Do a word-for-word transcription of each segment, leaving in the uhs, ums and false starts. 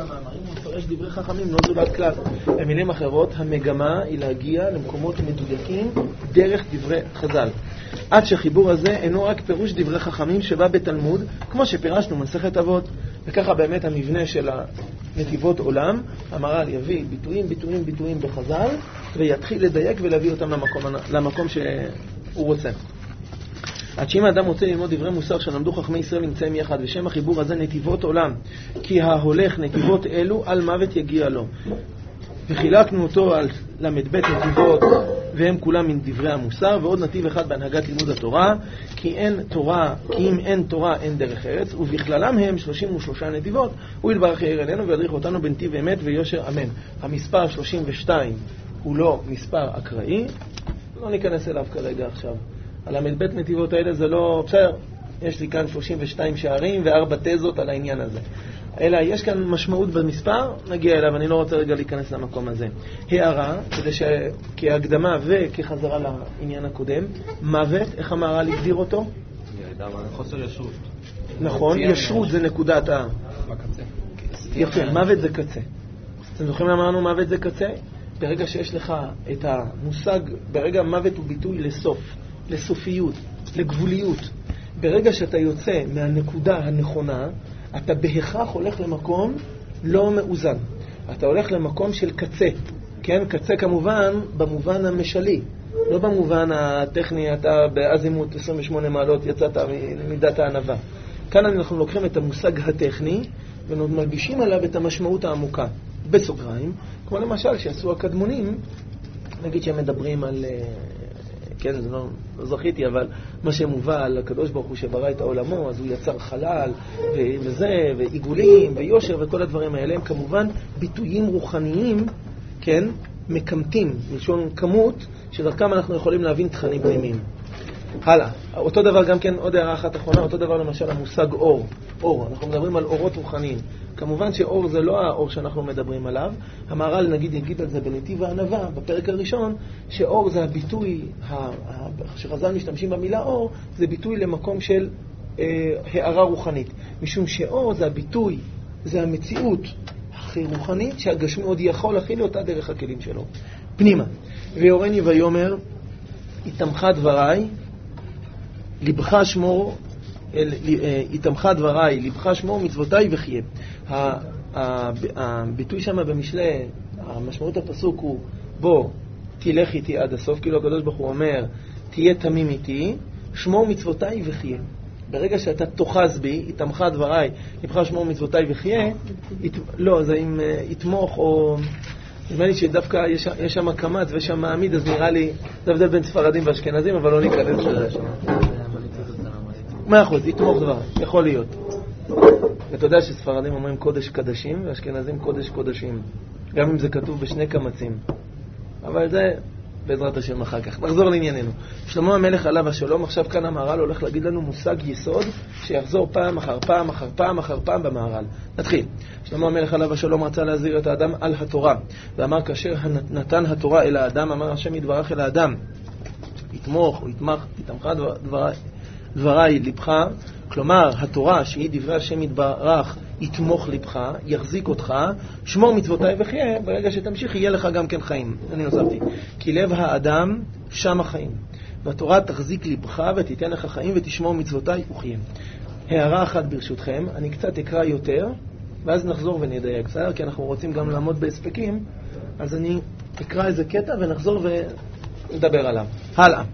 המאמרים הוא מפרש דברי חכמים, לא זולת כלל. במילים אחרות, המגמה היא להגיע למקומות מדויקים דרך דברי חז"ל. עד שחיבור הזה אינו רק פירוש דברי חכמים שבא בתלמוד, כמו שפירשנו מסכת אבות, וככה באמת המבנה של הנתיבות עולם, המהר"ל יביא ביטויים, ביטויים, ביטויים בחז"ל, ויתחיל לדייק ולהביא אותם למקום, למקום שהוא רוצה. עד שאם האדם רוצה ללמוד דברי מוסר שלמדו חכמי ישראל נמצאים יחד, ושם החיבור הזה נתיבות עולם, כי ההולך נתיבות אלו על מוות יגיע לו. וחילקנו אותו על למד בית נתיבות, והם כולם מן דברי המוסר, ועוד נתיב אחד בהנהגת לימוד התורה, כי אין תורה, כי אם אין תורה אין דרך ארץ, ובכללם הם שלושים ושלוש נתיבות, הוא יתברך יאיר אלינו וידריך אותנו בנתיב אמת ויושר אמן. המספר שלושים ושתיים הוא לא מספר אקראי, לא ניכנס אליו כרגע עכשיו. הלמד בית נתיבות האלה זה לא, בסדר, יש לי כאן שלושים ושתיים שערים וארבע תזות על העניין הזה. אלא יש כאן משמעות במספר, נגיע אליו, אני לא רוצה רגע להיכנס למקום הזה. הערה, כדי שכהקדמה וכחזרה לעניין הקודם, מוות, איך המהר"ל הגדיר אותו? חוסר ישרות. נכון, ישרות זה נקודת ה... בקצה. יפה, מוות זה קצה. אתם זוכרים למה אמרנו מוות זה קצה? ברגע שיש לך את המושג, ברגע מוות הוא ביטוי לסוף, לסופיות, לגבוליות. ברגע שאתה יוצא מהנקודה הנכונה, אתה בהכרח הולך למקום לא מאוזן. אתה הולך למקום של קצה. כן, קצה כמובן במובן המשלי. לא במובן הטכני, אתה באזימות עשרים ושמונה מעלות יצאת ממידת הענווה. כאן אנחנו לוקחים את המושג הטכני ומלבישים עליו את המשמעות העמוקה. בסוגריים, כמו למשל שעשו הקדמונים, נגיד שהם מדברים על... כן, זה לא, לא זכיתי, אבל מה שמובא על הקדוש ברוך הוא שברא את העולמו, אז הוא יצר חלל ו- וזה, ועיגולים ויושר וכל הדברים האלה, הם כמובן ביטויים רוחניים, כן, מקמתים, מלשון כמות, שדרכם אנחנו יכולים להבין תכנים פנימיים. הלאה, אותו דבר גם כן, עוד הערה אחת אחרונה, אותו דבר למשל המושג אור. אור, אנחנו מדברים על אורות רוחניים. כמובן שאור זה לא האור שאנחנו מדברים עליו. המהר"ל נגיד יגיד על זה בנתיב הענווה, בפרק הראשון, שאור זה הביטוי, שחז"ל משתמשים במילה אור, זה ביטוי למקום של אה, הערה רוחנית. משום שאור זה הביטוי, זה המציאות הכי רוחנית, שהגשמי עוד יכול להכיל אותה דרך הכלים שלו. פנימה. ויורני ויומר, התמחה דבריי, לבך שמור, התמך דבריי, לבך שמור מצוותיי וחיה. הביטוי שם במשלי, המשמעות הפסוק הוא, בוא, תלך איתי עד הסוף, כאילו הקדוש ברוך הוא אומר, תהיה תמים איתי, שמור מצוותיי וחיה. ברגע שאתה תוחז בי, התמך דבריי, לבך שמור מצוותיי וחיה, לא, זה אם יתמוך או... נראה לי שדווקא יש, יש שם קמץ ויש שם מעמיד, אז נראה לי, זה הבדל בין ספרדים ואשכנזים, אבל לא ניכנס לזה שם. מאה אחוז, יתמוך דבר, יכול להיות. אתה יודע שספרדים אומרים קודש קדשים ואשכנזים קודש קודשים, גם אם זה כתוב בשני קמצים. אבל זה בעזרת השם אחר כך. נחזור לענייננו. שלמה המלך עליו השלום, עכשיו כאן המהר"ל הולך להגיד לנו מושג יסוד שיחזור פעם אחר פעם אחר פעם אחר פעם במהר"ל. נתחיל. שלמה המלך עליו השלום רצה להזהיר את האדם על התורה, ואמר כאשר נתן התורה אל האדם, אמר השם יתברך אל האדם, יתמוך או יתמך, יתמך דבריי, דבריי לבך, כלומר התורה שהיא דברי השם יתברך יתמוך לבך, יחזיק אותך, שמור מצוותיי וחיה, ברגע שתמשיך יהיה לך גם כן חיים. אני נוספתי. כי לב האדם שם החיים, והתורה תחזיק לבך ותיתן לך חיים ותשמור מצוותיי וחיה. הערה אחת ברשותכם, אני קצת אקרא יותר ואז נחזור ונדייק, בסדר? כי אנחנו רוצים גם לעמוד בהספקים, אז אני אקרא איזה קטע ונחזור ונדבר עליו. הלאה.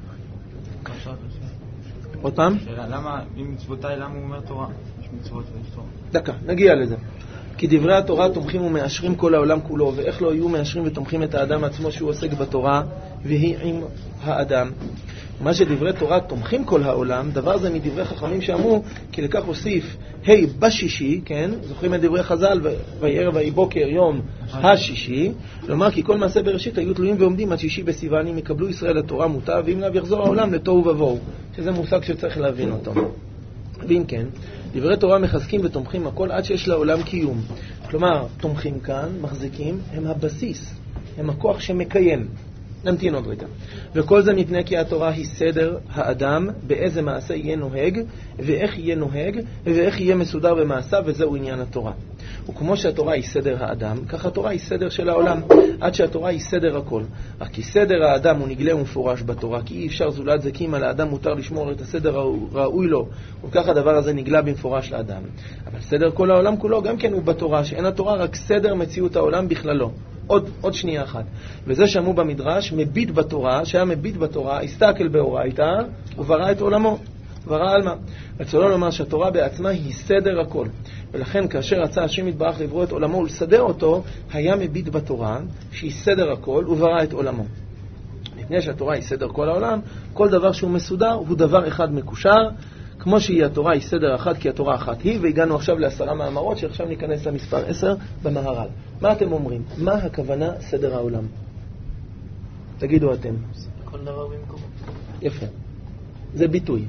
עוד פעם? שאלה, למה, אם מצוותיי, למה הוא אומר תורה? יש מצוות ויש תורה. דקה, נגיע לזה. כי דברי התורה תומכים ומאשרים כל העולם כולו, ואיך לא יהיו מאשרים ותומכים את האדם עצמו שהוא עוסק בתורה, והיא עם האדם. מה שדברי תורה תומכים כל העולם, דבר זה מדברי חכמים שאמרו, כי לכך הוסיף, היי, בשישי, כן? זוכרים את דברי חז"ל, ויערב ויהי בוקר יום השישי, כלומר, כי כל מעשה בראשית היו תלויים ועומדים עד שישי בסיוון, אם יקבלו ישראל לתורה מוטב, ואם לאו יחזור העולם לתוהו ובוהו, שזה מושג שצריך להבין אותו. ואם כן, דברי תורה מחזקים ותומכים הכל עד שיש לעולם קיום. כלומר, תומכים כאן, מחזיקים, הם הבסיס, הם הכוח שמקיים. נמתין עוד רגע. וכל זה מפני כי התורה היא סדר האדם, באיזה מעשה יהיה נוהג, ואיך יהיה נוהג, ואיך יהיה מסודר במעשה, וזהו עניין התורה. וכמו שהתורה היא סדר האדם, ככה התורה היא סדר של העולם, עד שהתורה היא סדר הכל. אך כי סדר האדם הוא נגלה ומפורש בתורה, כי אי אפשר זולת זה, כי אם על האדם מותר לשמור את הסדר הראוי לו, וכך הדבר הזה נגלה במפורש לאדם. אבל סדר כל העולם כולו גם כן הוא בתורה, שאין התורה רק סדר מציאות העולם בכללו. עוד, עוד שנייה אחת. וזה שמעו במדרש, מביט בתורה, שהיה מביט בתורה, הסתכל באורייתא, וברא את עולמו. ברא על מה? רצונו לומר שהתורה בעצמה היא סדר הכל. ולכן כאשר רצה השם יתברך לברוא את עולמו ולסדר אותו, היה מביט בתורה שהיא סדר הכל וברא את עולמו. מפני שהתורה היא סדר כל העולם, כל דבר שהוא מסודר הוא דבר אחד מקושר, כמו שהיא התורה היא סדר אחד, כי התורה אחת היא, והגענו עכשיו לעשרה מאמרות, שעכשיו ניכנס למספר עשר במהר"ל. מה אתם אומרים? מה הכוונה סדר העולם? תגידו אתם. כל דבר במקומו. יפה. זה ביטוי.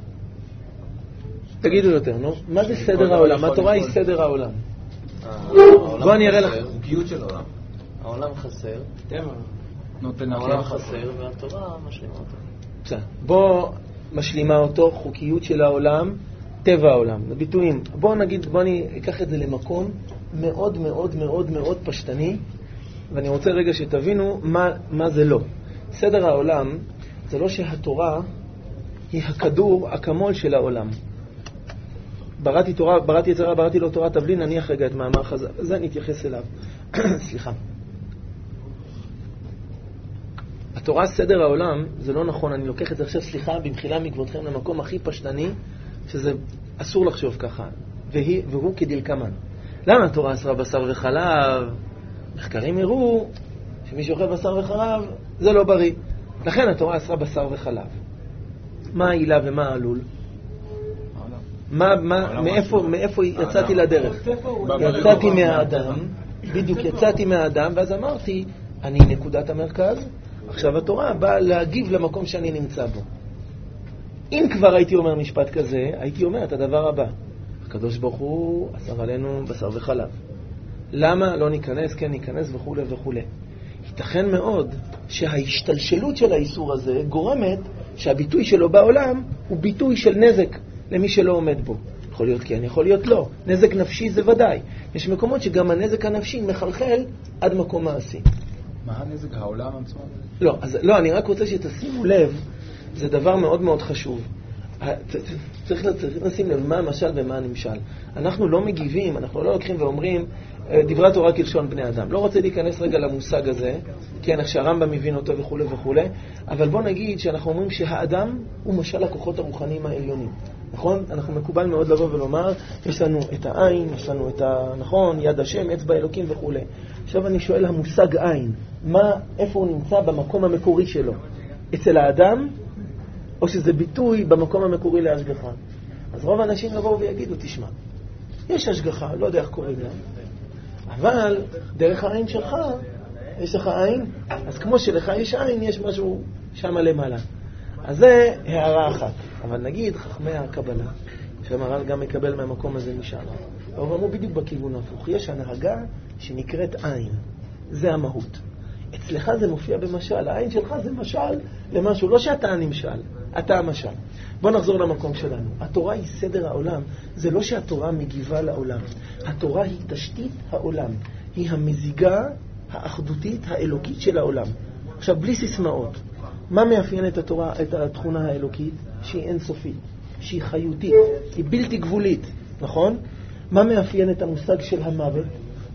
תגידו יותר, נו. מה זה סדר העולם? התורה היא סדר העולם. בוא אני אראה לך. חוקיות של העולם. העולם חסר. העולם חסר, והתורה משלימה אותו. בסדר. בוא משלימה אותו, חוקיות של העולם, טבע העולם. ביטויים. בוא נגיד, בוא אני אקח את זה למקום מאוד מאוד מאוד מאוד פשטני, ואני רוצה רגע שתבינו מה, מה זה לא. סדר העולם זה לא שהתורה היא הכדור, הכמול של העולם. בראתי תורה, בראתי יצרה, בראתי לו תורה, תבלין, נניח רגע את מאמר חז"ל. זה נתייחס אליו. סליחה. התורה סדר העולם, זה לא נכון, אני לוקח את זה עכשיו, סליחה, במחילה מכבודכם, למקום הכי פשטני, שזה אסור לחשוב ככה, והיא, והוא כדלקמן. למה התורה אסרה בשר וחלב? מחקרים הראו שמי שאוכל בשר וחלב, זה לא בריא. לכן התורה אסרה בשר וחלב. מה העילה ומה העלול? מה, מה, מאיפה, מאיפה יצאתי לדרך? יצאתי מהאדם, בדיוק יצאתי מהאדם, ואז אמרתי, אני נקודת המרכז, עכשיו התורה באה להגיב למקום שאני נמצא בו. אם כבר הייתי אומר משפט כזה, הייתי אומר את הדבר הבא. הקדוש ברוך הוא אסר עלינו בשר וחלב. למה לא ניכנס? כן ניכנס וכו' וכו'. ייתכן מאוד שההשתלשלות של האיסור הזה גורמת שהביטוי שלו בעולם הוא ביטוי של נזק למי שלא עומד בו. יכול להיות כן, יכול להיות לא. נזק נפשי זה ודאי. יש מקומות שגם הנזק הנפשי מחלחל עד מקום מעשי. מה הנזק? העולם עצמו? לא, אז, לא, אני רק רוצה שתשימו לב, זה דבר מאוד מאוד חשוב. צריך, צריך לשים לב מה המשל ומה הנמשל. אנחנו לא מגיבים, אנחנו לא לוקחים ואומרים דברי התורה כלשון בני אדם. לא רוצה להיכנס רגע למושג הזה, כי אנחנו שהרמב"ם מבין אותו וכו' וכו', אבל בוא נגיד שאנחנו אומרים שהאדם הוא משל הכוחות הרוחניים העליונים. נכון? אנחנו מקובל מאוד לבוא ולומר, יש לנו את העין, יש לנו את ה... נכון, יד השם, אצבע אלוקים וכו'. עכשיו אני שואל, המושג עין, מה, איפה הוא נמצא במקום המקורי שלו? אצל האדם, או שזה ביטוי במקום המקורי להשגחה? אז רוב האנשים יבואו ויגידו, תשמע, יש השגחה, לא יודע איך קוראים לה, אבל דרך העין שלך, יש לך עין, אז כמו שלך יש עין, יש משהו שם למעלה. אז זה הערה אחת. אבל נגיד חכמי הקבלה, שהמהר"ל גם מקבל מהמקום הזה משאלה, אבל אמרו בדיוק בכיוון הפוך. יש הנהגה שנקראת עין. זה המהות. אצלך זה מופיע במשל. העין שלך זה משל למשהו. לא שאתה הנמשל, אתה המשל. בוא נחזור למקום שלנו. התורה היא סדר העולם. זה לא שהתורה מגיבה לעולם. התורה היא תשתית העולם. היא המזיגה האחדותית האלוקית של העולם. עכשיו, בלי סיסמאות. מה מאפיין את התורה, את התכונה האלוקית? שהיא אינסופית, שהיא חיותית, היא בלתי גבולית, נכון? מה מאפיין את המושג של המוות?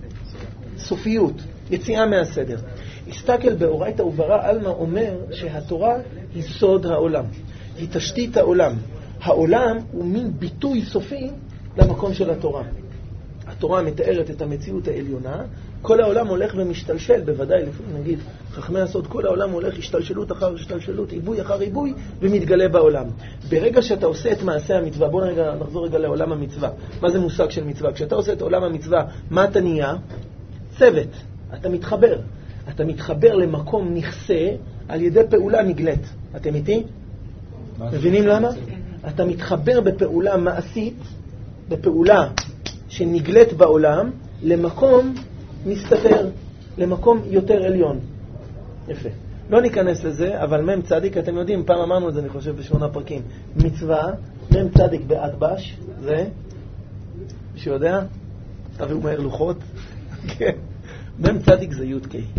סופיות, יציאה מהסדר. הסתכל באורייתא וברא עלמא אומר שהתורה היא סוד העולם, היא תשתית העולם. העולם הוא מין ביטוי סופי למקום של התורה. התורה מתארת את המציאות העליונה, כל העולם הולך ומשתלשל, בוודאי, לפעמים נגיד, חכמי הסוד, כל העולם הולך השתלשלות אחר השתלשלות, עיבוי אחר עיבוי, ומתגלה בעולם. ברגע שאתה עושה את מעשה המצווה, בוא נרגע, נחזור רגע לעולם המצווה. מה זה מושג של מצווה? כשאתה עושה את עולם המצווה, מה אתה נהיה? צוות. אתה מתחבר. אתה מתחבר למקום נכסה על ידי פעולה נגלית. אתם איתי? מבינים למה? אתה מתחבר בפעולה מעשית, בפעולה שנגלית בעולם, למקום מסתתר, למקום יותר עליון. יפה. לא ניכנס לזה, אבל מם צדיק, אתם יודעים, פעם אמרנו את זה, אני חושב, בשמונה פרקים. מצווה, מם צדיק באדבש, זה, מישהו יודע? תביאו מהר לוחות. כן. מם צדיק זה י' קי.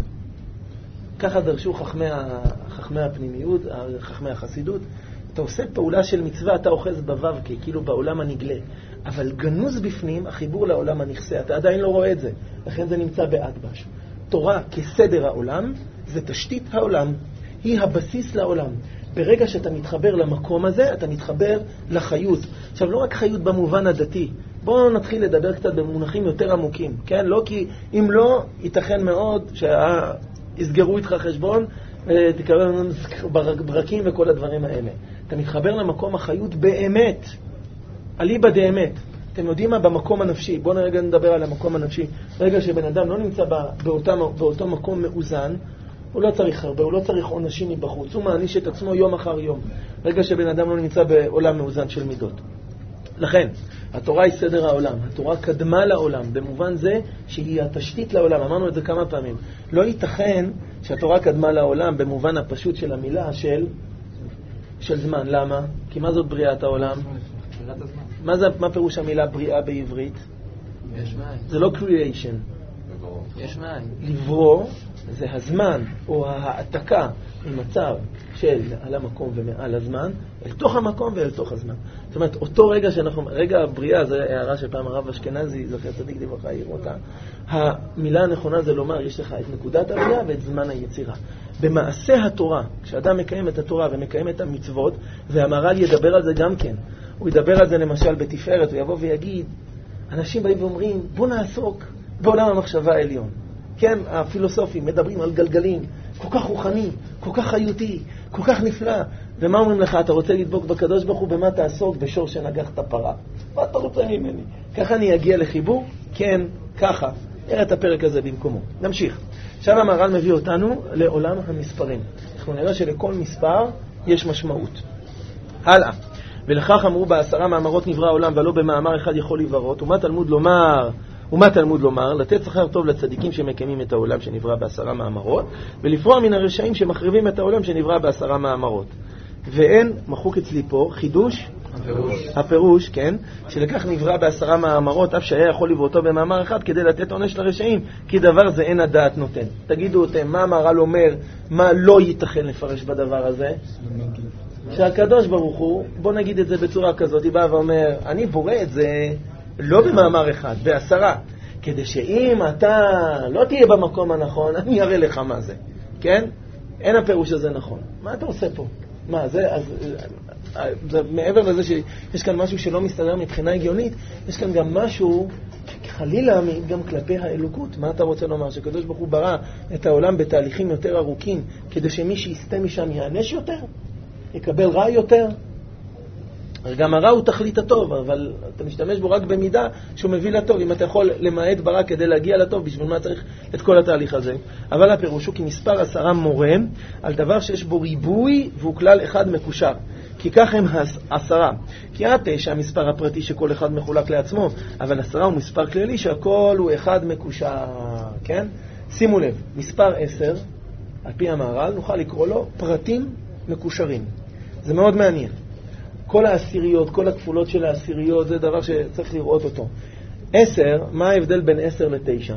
ככה דרשו חכמי, חכמי הפנימיות, חכמי החסידות. אתה עושה פעולה של מצווה, אתה אוחז בוו קי, כאילו בעולם הנגלה. אבל גנוז בפנים, החיבור לעולם הנכסה. אתה עדיין לא רואה את זה. לכן זה נמצא באדבש. תורה כסדר העולם, זה תשתית העולם. היא הבסיס לעולם. ברגע שאתה מתחבר למקום הזה, אתה מתחבר לחיות. עכשיו, לא רק חיות במובן הדתי. בואו נתחיל לדבר קצת במונחים יותר עמוקים. כן? לא כי אם לא, ייתכן מאוד שיסגרו איתך חשבון, תקבל ברקים וכל הדברים האלה. אתה מתחבר למקום החיות באמת. אליבא דאמת. אתם יודעים מה? במקום הנפשי. בואו נרגע נדבר על המקום הנפשי. ברגע שבן אדם לא נמצא באותה, באותו מקום מאוזן, הוא לא צריך הרבה, הוא לא צריך עונשים מבחוץ. הוא מעניש את עצמו יום אחר יום. ברגע שבן אדם לא נמצא בעולם מאוזן של מידות. לכן, התורה היא סדר העולם. התורה קדמה לעולם, במובן זה שהיא התשתית לעולם. אמרנו את זה כמה פעמים. לא ייתכן שהתורה קדמה לעולם במובן הפשוט של המילה של, של זמן. למה? כי מה זאת בריאת העולם? מה, זה, מה פירוש המילה בריאה בעברית? יש מים. זה לא creation. יש מים. לברוא זה הזמן או העתקה ממצב של על המקום ומעל הזמן אל תוך המקום ואל תוך הזמן. זאת אומרת, אותו רגע שאנחנו, רגע הבריאה, זו הערה שפעם הרב אשכנזי, זכר צדיק לברכה, העיר אותה. המילה הנכונה זה לומר, יש לך את נקודת הבריאה ואת זמן היצירה. במעשה התורה, כשאדם מקיים את התורה ומקיים את המצוות, והמהר"ל ידבר על זה גם כן. הוא ידבר על זה למשל בתפארת, הוא יבוא ויגיד, אנשים באים ואומרים, בוא נעסוק בעולם המחשבה העליון. כן, הפילוסופים מדברים על גלגלים, כל כך רוחני, כל כך חיותי, כל כך נפלא. ומה אומרים לך? אתה רוצה לדבוק בקדוש ברוך הוא, במה תעסוק? בשור שנגח את הפרה. מה אתה רוצה ממני? ככה אני אגיע לחיבור? כן, ככה. נראה את הפרק הזה במקומו. נמשיך. עכשיו המהר"ל מביא אותנו לעולם המספרים. אנחנו נראה שלכל מספר יש משמעות. הלאה. ולכך אמרו בעשרה מאמרות נברא העולם, ולא במאמר אחד יכול להיברות. ומה תלמוד לומר? ומה תלמוד לומר? לתת שכר טוב לצדיקים שמקיימים את העולם שנברא בעשרה מאמרות, ולפרוע מן הרשעים שמחריבים את העולם שנברא בעשרה מאמרות. ואין, מחוק אצלי פה, חידוש? הפירוש. הפירוש, כן, שלכך נברא בעשרה מאמרות, אף שהיה יכול לבראותו במאמר אחד, כדי לתת עונש לרשעים, כי דבר זה אין הדעת נותן. תגידו אותם, מה המהר"ל אומר, מה לא ייתכן לפרש בדבר הזה? שהקדוש ברוך הוא, בוא נגיד את זה בצורה כזאת, היא באה ואומר, אני בורא את זה לא במאמר אחד, בעשרה, כדי שאם אתה לא תהיה במקום הנכון, אני אראה לך מה זה, כן? אין הפירוש הזה נכון. מה אתה עושה פה? מה, זה, אז, זה, מעבר לזה שיש כאן משהו שלא מסתדר מבחינה הגיונית, יש כאן גם משהו, חלילה, גם כלפי האלוקות. מה אתה רוצה לומר? שקדוש ברוך הוא ברא את העולם בתהליכים יותר ארוכים, כדי שמי שיסתה משם יענש יותר? יקבל רע יותר? גם הרע הוא תכלית הטוב, אבל אתה משתמש בו רק במידה שהוא מביא לטוב. אם אתה יכול למעט ברע כדי להגיע לטוב, בשביל מה צריך את כל התהליך הזה? אבל הפירוש הוא כי מספר עשרה מורה על דבר שיש בו ריבוי והוא כלל אחד מקושר. כי כך הם עשרה. כי התשע המספר הפרטי שכל אחד מחולק לעצמו, אבל עשרה הוא מספר כללי שהכל הוא אחד מקושר. כן? שימו לב, מספר עשר, על פי המהר"ל, נוכל לקרוא לו פרטים מקושרים. זה מאוד מעניין. כל העשיריות, כל הכפולות של העשיריות, זה דבר שצריך לראות אותו. עשר, מה ההבדל בין עשר לתשע?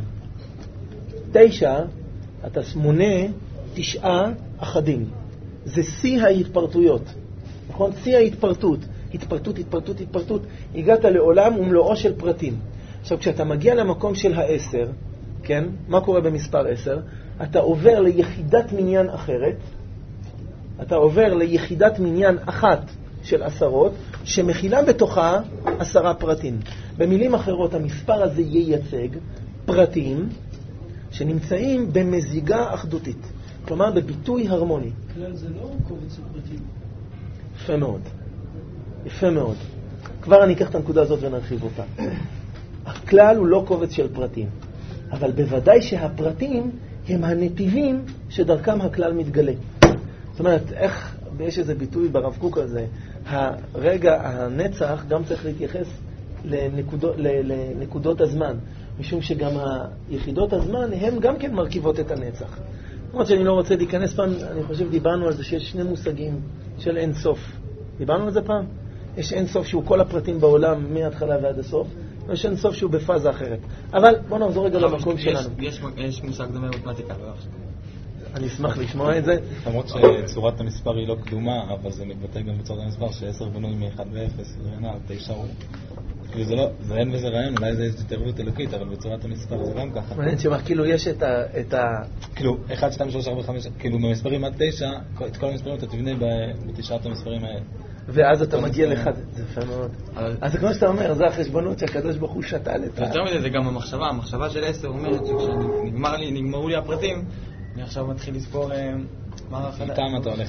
תשע, אתה מונה תשעה אחדים. זה שיא ההתפרטויות. נכון? שיא ההתפרטות. התפרטות, התפרטות, התפרטות. הגעת לעולם ומלואו של פרטים. עכשיו, כשאתה מגיע למקום של העשר, כן? מה קורה במספר עשר? אתה עובר ליחידת מניין אחרת. אתה עובר ליחידת מניין אחת של עשרות, שמכילה בתוכה עשרה פרטים. במילים אחרות, המספר הזה ייצג פרטים שנמצאים במזיגה אחדותית. כלומר, בביטוי הרמוני. כלל זה לא קובץ של פרטים. יפה מאוד. יפה מאוד. כבר אני אקח את הנקודה הזאת ונרחיב אותה. הכלל הוא לא קובץ של פרטים, אבל בוודאי שהפרטים הם הנתיבים שדרכם הכלל מתגלה. זאת אומרת, איך, יש איזה ביטוי ברב קוק הזה, הרגע, הנצח גם צריך להתייחס לנקודות, לנקודות הזמן, משום שגם היחידות הזמן הם גם כן מרכיבות את הנצח. למרות שאני לא רוצה להיכנס פעם, אני חושב דיברנו על זה שיש שני מושגים של אין סוף. דיברנו על זה פעם? יש אין סוף שהוא כל הפרטים בעולם מההתחלה ועד הסוף, יש אין סוף שהוא בפאזה אחרת. אבל בוא נחזור רגע למקום שלנו. יש מושג דומה במתמטיקה, לא עכשיו. אני אשמח לשמוע את זה. למרות שצורת המספר היא לא קדומה, אבל זה מתבטא גם בצורת המספר שעשר בנוי מ-אחד ו-אפס, תשע הוא... זה לא, זה אין וזה רעיון, אולי זה איזו תרבות אלוקית, אבל בצורת המספר זה גם ככה. מעניין שמה, כאילו יש את ה... כאילו, אחד, שתיים, שלוש, ארבע, חמש, כאילו במספרים עד תשע, את כל המספרים אתה תבנה בתשעת המספרים האלה. ואז אתה מגיע לאחד, זה יפה מאוד. אז כמו שאתה אומר, זה החשבונות שהקדוש ברוך הוא שתל את ה... יותר מזה, זה גם המחשבה, המחשבה של עשר אומרת שכשנגמרו לי הפרטים, אני עכשיו מתחיל לספור מה האחד. איתם אתה הולך...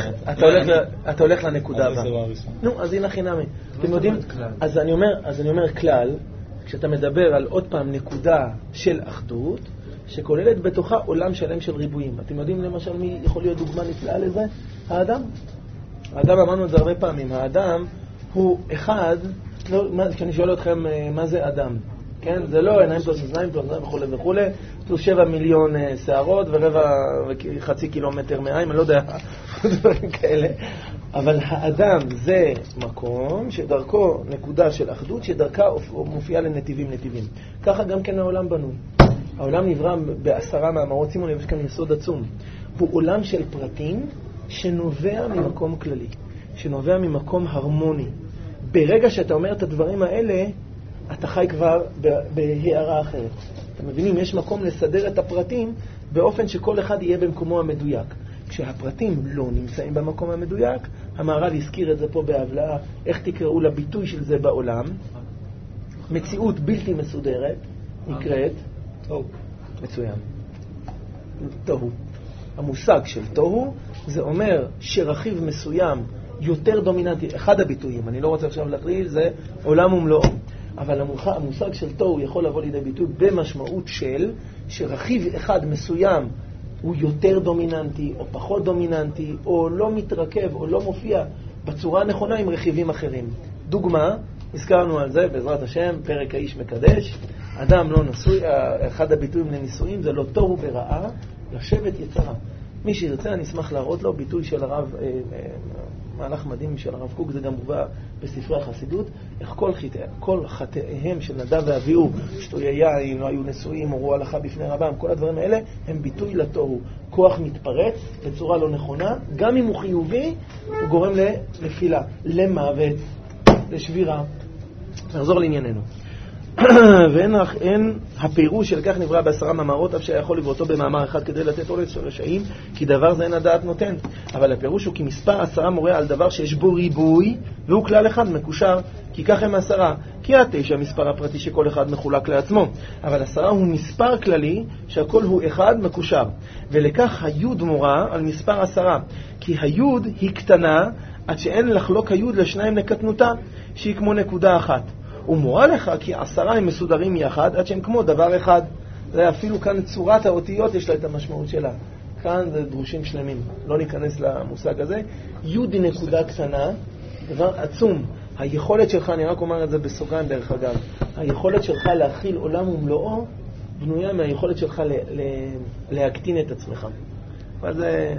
אתה הולך לנקודה הבאה. נו, אז הנה חינמי. אתם יודעים? אז אני אומר כלל, כשאתה מדבר על עוד פעם נקודה של אחדות, שכוללת בתוכה עולם שלם של ריבועים. אתם יודעים למשל מי יכול להיות דוגמה נפלאה לזה? האדם. האדם, אמרנו את זה הרבה פעמים. האדם הוא אחד, כשאני שואל אתכם מה זה אדם, כן? זה לא עיניים פלוס אוזניים פלוס אוזניים וכו' וכו', פלוס שבע מיליון שערות ורבע וחצי קילומטר מעיים, אני לא יודע, דברים כאלה. אבל האדם זה מקום שדרכו נקודה של אחדות, שדרכה מופיעה לנתיבים נתיבים. ככה גם כן העולם בנוי. העולם נברא בעשרה מאמרות, שימו לב, יש כאן יסוד עצום. הוא עולם של פרטים שנובע ממקום כללי, שנובע ממקום הרמוני. ברגע שאתה אומר את הדברים האלה, אתה חי כבר בהערה אחרת. אתם מבינים, יש מקום לסדר את הפרטים באופן שכל אחד יהיה במקומו המדויק. כשהפרטים לא נמצאים במקום המדויק, המהר"ל הזכיר את זה פה בהבלעה, איך תקראו לביטוי של זה בעולם, מציאות בלתי מסודרת, נקראת תוהו. מצוין. תוהו. המושג של תוהו, זה אומר שרכיב מסוים יותר דומיננטי, אחד הביטויים, אני לא רוצה עכשיו להטריל, זה עולם ומלואו. אבל המושג של תוהו יכול לבוא לידי ביטוי במשמעות של שרכיב אחד מסוים הוא יותר דומיננטי או פחות דומיננטי, או לא מתרכב או לא מופיע בצורה הנכונה עם רכיבים אחרים. דוגמה, הזכרנו על זה בעזרת השם, פרק האיש מקדש, אדם לא נשוי, אחד הביטויים לנישואים זה לא תוהו ברעה, לשבת יצרה. מי שירצה אני אשמח להראות לו ביטוי של הרב, אה, אה, מהלך מדהים של הרב קוק, זה גם מובא בספרי החסידות, איך כל, חטא, כל חטאיהם של נדב ואביהו, שטויי יין, לא היו נשואים, הורו הלכה בפני רבם, כל הדברים האלה הם ביטוי לתוהו. כוח מתפרץ בצורה לא נכונה, גם אם הוא חיובי, הוא גורם לנפילה, למוות, לשבירה. נחזור לענייננו. ואין אין הפירוש של כך נברא בעשרה מאמרות, אף שיכול לבראותו במאמר אחד כדי לתת עולת רשעים, כי דבר זה אין הדעת נותן. אבל הפירוש הוא כי מספר עשרה מורה על דבר שיש בו ריבוי, והוא כלל אחד מקושר, כי כך הם עשרה. כי התשע מספר הפרטי שכל אחד מחולק לעצמו, אבל עשרה הוא מספר כללי שהכל הוא אחד מקושר. ולכך היוד מורה על מספר עשרה, כי היוד היא קטנה עד שאין לחלוק היוד לשניים לקטנותה, שהיא כמו נקודה אחת. הוא מורה לך כי עשרה הם מסודרים יחד עד שהם כמו דבר אחד. זה אפילו כאן צורת האותיות יש לה את המשמעות שלה. כאן זה דרושים שלמים, לא ניכנס למושג הזה. יוד היא נקודה קטנה, דבר עצום. היכולת שלך, אני רק אומר את זה בסוגריים דרך אגב, היכולת שלך להכיל עולם ומלואו בנויה מהיכולת שלך ל- ל- להקטין את עצמך. ואז זה...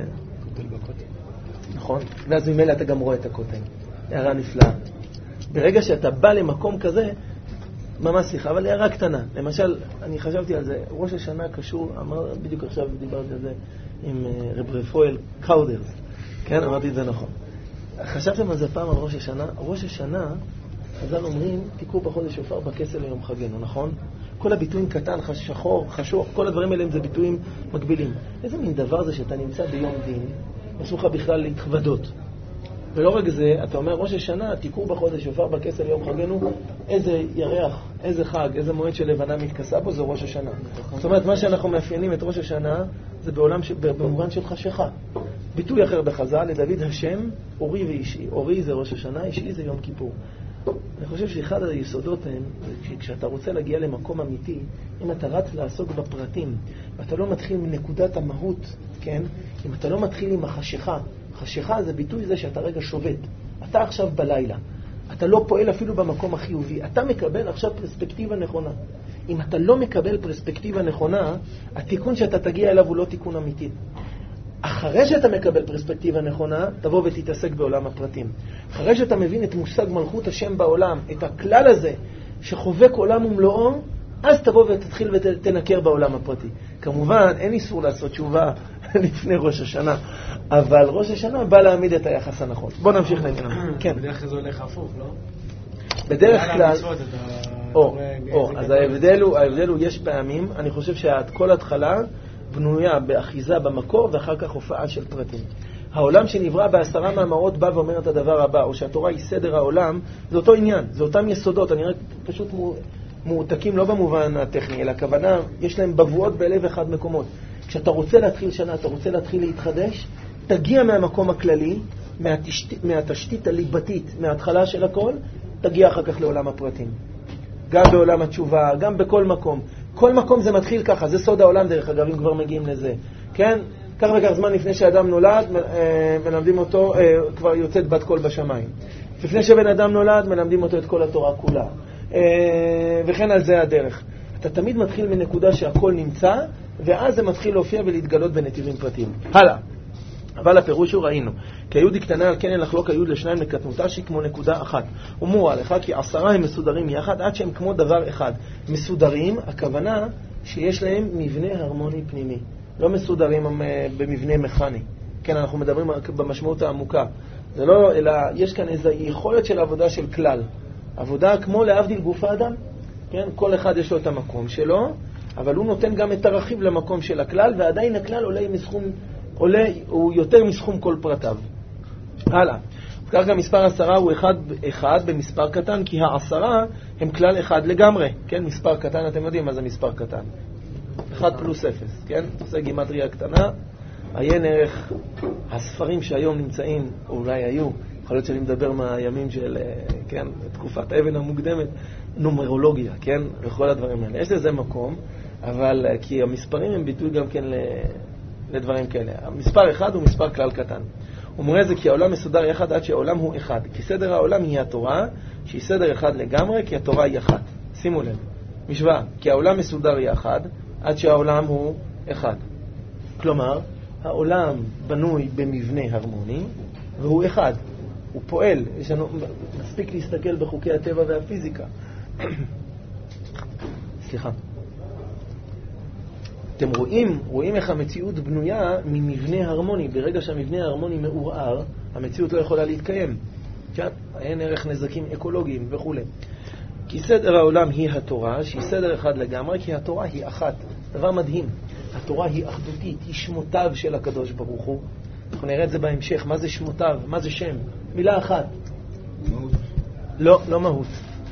נכון? ואז ממילא אתה גם רואה את הקוטן. הערה נפלאה. ברגע שאתה בא למקום כזה, ממש סליחה, אבל הערה קטנה. למשל, אני חשבתי על זה, ראש השנה קשור, אמר, בדיוק עכשיו דיברתי על זה עם רב רפואל קאודרס. כן, אמרתי את זה נכון. חשבתם על זה פעם על ראש השנה? ראש השנה, חז"ל אומרים, תיקחו בחודש שופר בכסל ליום חגנו, נכון? כל הביטויים קטן, שחור, חשוך, כל הדברים האלה זה ביטויים מקבילים. איזה מין דבר זה שאתה נמצא ביום דין, אסור לך בכלל להתחוודות. ולא רק זה, אתה אומר, ראש השנה, תיקחו בחודש שופר בכסל ליום חגנו, איזה ירח, איזה חג, איזה מועד של לבנה מתכסה בו, זה ראש השנה. זאת אומרת, מה שאנחנו מאפיינים את ראש השנה, זה בעולם, ש... במובן של חשיכה. ביטוי אחר בחז"ל, לדוד השם, אורי ואישי. אורי זה ראש השנה, אישי זה יום כיפור. אני חושב שאחד היסודות הם, כשאתה רוצה להגיע למקום אמיתי, אם אתה רץ לעסוק בפרטים, ואתה לא מתחיל מנקודת המהות, כן? אם אתה לא מתחיל עם החשיכה, חשיכה זה ביטוי זה שאתה רגע שובת. אתה עכשיו בלילה. אתה לא פועל אפילו במקום החיובי. אתה מקבל עכשיו פרספקטיבה נכונה. אם אתה לא מקבל פרספקטיבה נכונה, התיקון שאתה תגיע אליו הוא לא תיקון אמיתי. אחרי שאתה מקבל פרספקטיבה נכונה, תבוא ותתעסק בעולם הפרטים. אחרי שאתה מבין את מושג מלכות השם בעולם, את הכלל הזה, שחובק עולם ומלואו, אז תבוא ותתחיל ותנקר בעולם הפרטי. כמובן, אין איסור לעשות תשובה לפני ראש השנה, אבל ראש השנה בא להעמיד את היחס הנכון. בוא נמשיך לעניין. כן. בדרך כלל זה הולך הפוך, לא? בדרך כלל... או, או, אז ההבדל הוא, ההבדל הוא, יש פעמים, אני חושב שכל התחלה בנויה באחיזה במקור, ואחר כך הופעה של פרטים. העולם שנברא בעשרה מאמרות בא ואומר את הדבר הבא, או שהתורה היא סדר העולם, זה אותו עניין, זה אותם יסודות, אני רק פשוט מועתקים לא במובן הטכני, אלא הכוונה, יש להם בבואות בלב אחד מקומות. כשאתה רוצה להתחיל שנה, אתה רוצה להתחיל להתחדש, תגיע מהמקום הכללי, מהתשתית, מהתשתית הליבתית, מההתחלה של הכל, תגיע אחר כך לעולם הפרטים. גם בעולם התשובה, גם בכל מקום. כל מקום זה מתחיל ככה, זה סוד העולם דרך אגב, אם כבר מגיעים לזה. כן? כך וכך זמן לפני שאדם נולד, מלמדים אותו, כבר יוצאת בת קול בשמיים. לפני שבן אדם נולד, מלמדים אותו את כל התורה כולה. וכן על זה הדרך. אתה תמיד מתחיל מנקודה שהכל נמצא, ואז זה מתחיל להופיע ולהתגלות בנתיבים פרטיים. הלאה. אבל הפירוש הוא ראינו, כי היהודי קטנה על כן אין לחלוק היהוד לשניים לקטנותה שהיא כמו נקודה אחת. ומורה לך כי עשרה הם מסודרים יחד עד שהם כמו דבר אחד. מסודרים, הכוונה שיש להם מבנה הרמוני פנימי. לא מסודרים במבנה מכני. כן, אנחנו מדברים במשמעות העמוקה. זה לא, אלא יש כאן איזו יכולת של עבודה של כלל. עבודה כמו להבדיל גוף האדם. כן, כל אחד יש לו את המקום שלו, אבל הוא נותן גם את הרכיב למקום של הכלל, ועדיין הכלל עולה מסכום, עולה, הוא יותר מסכום כל פרטיו. הלאה. כך גם מספר עשרה הוא אחד, אחד במספר קטן, כי העשרה הם כלל אחד לגמרי. כן, מספר קטן, אתם יודעים מה זה מספר קטן. אחד פלוס אפס, כן? עושה גימטריה קטנה. עיין ערך הספרים שהיום נמצאים, או אולי היו, יכול להיות שאני מדבר מהימים של, כן, תקופת האבן המוקדמת, נומרולוגיה, כן? וכל הדברים האלה. יש לזה מקום, אבל כי המספרים הם ביטוי גם כן לדברים כאלה. המספר אחד הוא מספר כלל קטן. הוא מראה זה כי העולם מסודר יחד עד שהעולם הוא אחד. כי סדר העולם היא התורה, שהיא סדר אחד לגמרי, כי התורה היא אחת. שימו לב. משוואה, כי העולם מסודר יחד עד שהעולם הוא אחד. כלומר, העולם בנוי במבנה הרמוני, והוא אחד. הוא פועל. יש לנו, מספיק להסתכל בחוקי הטבע והפיזיקה. סליחה. אתם רואים, רואים איך המציאות בנויה ממבנה הרמוני. ברגע שהמבנה ההרמוני מעורער, המציאות לא יכולה להתקיים. כן? אין ערך נזקים אקולוגיים וכו'. כי סדר העולם היא התורה, שהיא סדר אחד לגמרי, כי התורה היא אחת. דבר מדהים. התורה היא אחדותית, היא שמותיו של הקדוש ברוך הוא. אנחנו נראה את זה בהמשך. מה זה שמותיו? מה זה שם? מילה אחת. מהות. לא, לא מהות.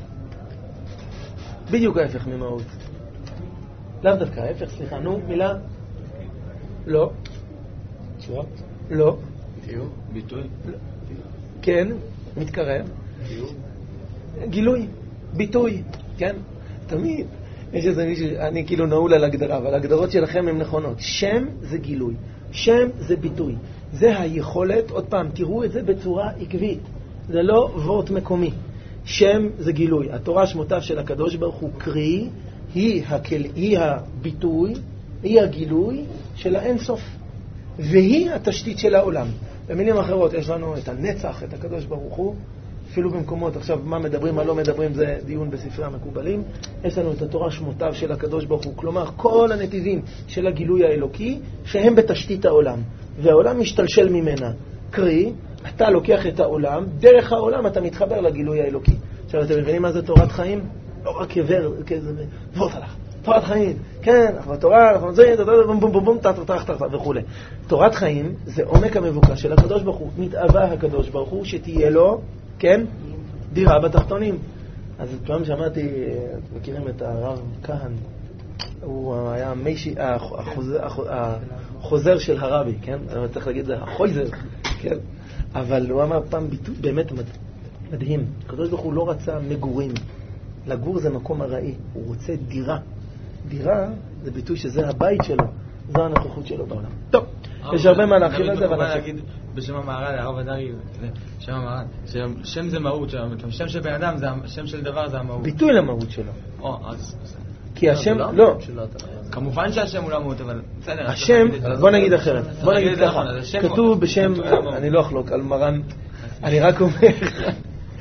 בדיוק ההפך ממהות. לאו דווקא, ההפך, סליחה, נו, מילה? לא. צורת? לא. תיאור? ביטוי? כן, מתקרב. תיאור? גילוי, ביטוי, כן? תמיד. יש איזה מישהו, אני כאילו נעול על הגדרה, אבל הגדרות שלכם הן נכונות. שם זה גילוי, שם זה ביטוי. זה היכולת, עוד פעם, תראו את זה בצורה עקבית. זה לא וורט מקומי. שם זה גילוי. התורה שמותיו של הקדוש ברוך הוא קרי, היא, הקל... היא הביטוי, היא הגילוי של האינסוף. והיא התשתית של העולם. במילים אחרות, יש לנו את הנצח, את הקדוש ברוך הוא, אפילו במקומות, עכשיו מה מדברים, מה לא מדברים, זה דיון בספרי המקובלים. יש לנו את התורה שמותיו של הקדוש ברוך הוא, כלומר כל הנתיבים של הגילוי האלוקי, שהם בתשתית העולם. והעולם משתלשל ממנה. קרי, אתה לוקח את העולם, דרך העולם אתה מתחבר לגילוי האלוקי. עכשיו, אתם מבינים מה זה תורת חיים? לא רק עבר, כזה, תבורת עליך. תורת חיים, כן, אנחנו בתורה, אנחנו נזויים, בום בום בום בום, תחתך תחתך וכו'. תורת חיים זה עומק המבוקש של הקדוש ברוך הוא. מתאווה הקדוש ברוך הוא שתהיה לו, כן, דירה בתחתונים. אז פעם שמעתי, מכירים את הרב כהן, הוא היה מישי, החוזר, החוזר של הרבי, כן? אני צריך להגיד זה, החויזר, כן? אבל הוא אמר פעם ביטוי באמת מדהים. הקדוש ברוך הוא לא רצה מגורים. לגור זה מקום הראי. הוא רוצה דירה. דירה זה ביטוי שזה הבית שלו. זו הנוכחות שלו בעולם. טוב, יש הרבה מה להכיל על זה, אבל אני להגיד בשם המהר"ל, הרב אדרי, שם המהר"ל, שם זה מהות, שם של בן אדם, שם של דבר זה המהות. ביטוי למהות שלו. או, אז... כי השם, לא. כמובן שהשם הוא לא מהות, אבל... השם, בוא נגיד אחרת. בוא נגיד ככה. כתוב בשם, אני לא אחלוק על מרן, אני רק אומר,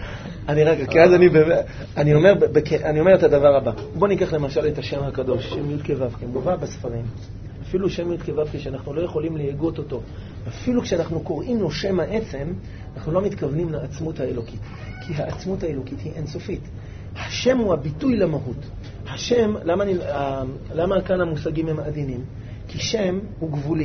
אני רק, כי אז אני, אני אומר, אני אומר את הדבר הבא. בוא ניקח למשל את השם הקדוש, שם י' כו' כמובא בספרים. אפילו שם י' כו' כשאנחנו לא יכולים להגות אותו, אפילו כשאנחנו קוראים לו שם העצם, אנחנו לא מתכוונים לעצמות האלוקית. כי העצמות האלוקית היא אינסופית. השם הוא הביטוי למהות. השם, למה, אני, למה כאן המושגים הם עדינים? כי שם הוא גבולי.